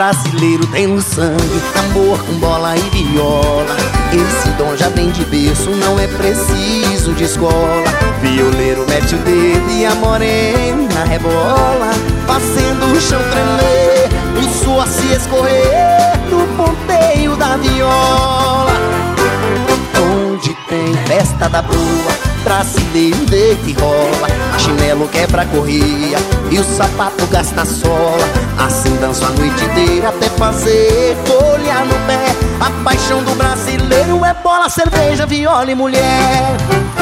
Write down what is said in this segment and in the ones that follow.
Brasileiro tem no sangue amor com bola e viola. Esse dom já vem de berço, não é preciso de escola. Violeiro mete o dedo e a morena rebola, fazendo o chão tremer, o suor se escorrer no ponteio da viola. Onde tem festa da boa, brasileiro deita e rola. Chinelo quebra a correia e o sapato gasta a sola. Assim danço a noite inteira até fazer folha no pé. A paixão do brasileiro é bola, cerveja, viola e mulher.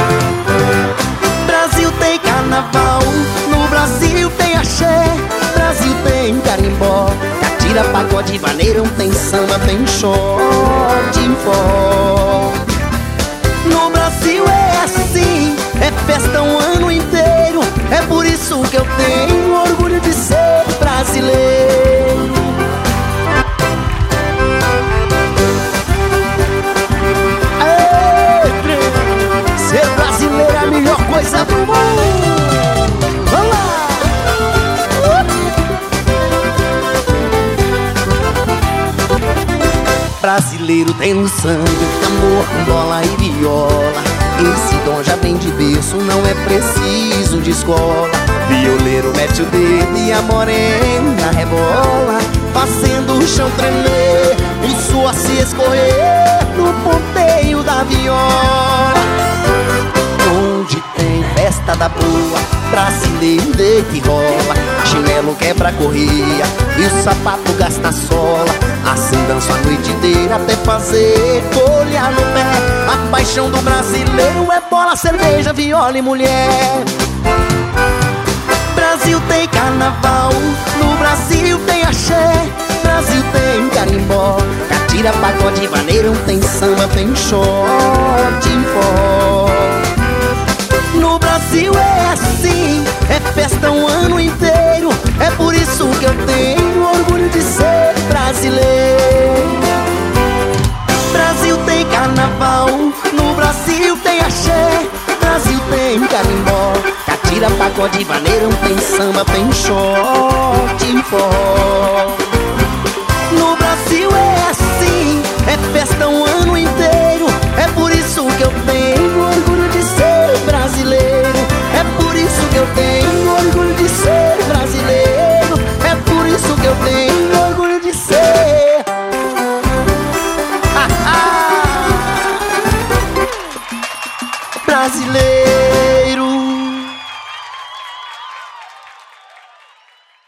Brasil tem carnaval, no Brasil tem axé. Brasil tem carimbó, catira, pagode, vaneirão. Tem samba, tem short de forró. No Brasil é assim, é festa um ano inteiro. É por isso que eu tenho orgulho de ser brasileiro. Ser brasileiro é a melhor coisa do mundo. Vamos lá! Brasileiro tem no sangue amor com bola e viola. Esse dom já vem de berço, não é preciso de escola. Violeiro mete o dedo e a morena rebola, fazendo o chão tremer, o suor se escorrer no ponteio da viola. Onde tem festa da boa, brasileiro deita e rola. Chinelo quebra a correia e o sapato gasta a sola. Assim danço a noite inteira até fazer folha no pé. A paixão do brasileiro é bola, cerveja, viola e mulher. Brasil tem carnaval, no Brasil tem axé. Brasil tem carimbó, catira, pagode, vaneirão. Tem samba, tem short de forró. No Brasil é assim, é festa um ano inteiro. É por isso que eu tenho orgulho de ser brasileiro. Brasil tem carnaval, no Brasil tem axé. Brasil tem carimbó, catira, pagode, vaneirão. Tem samba, tem short de forró.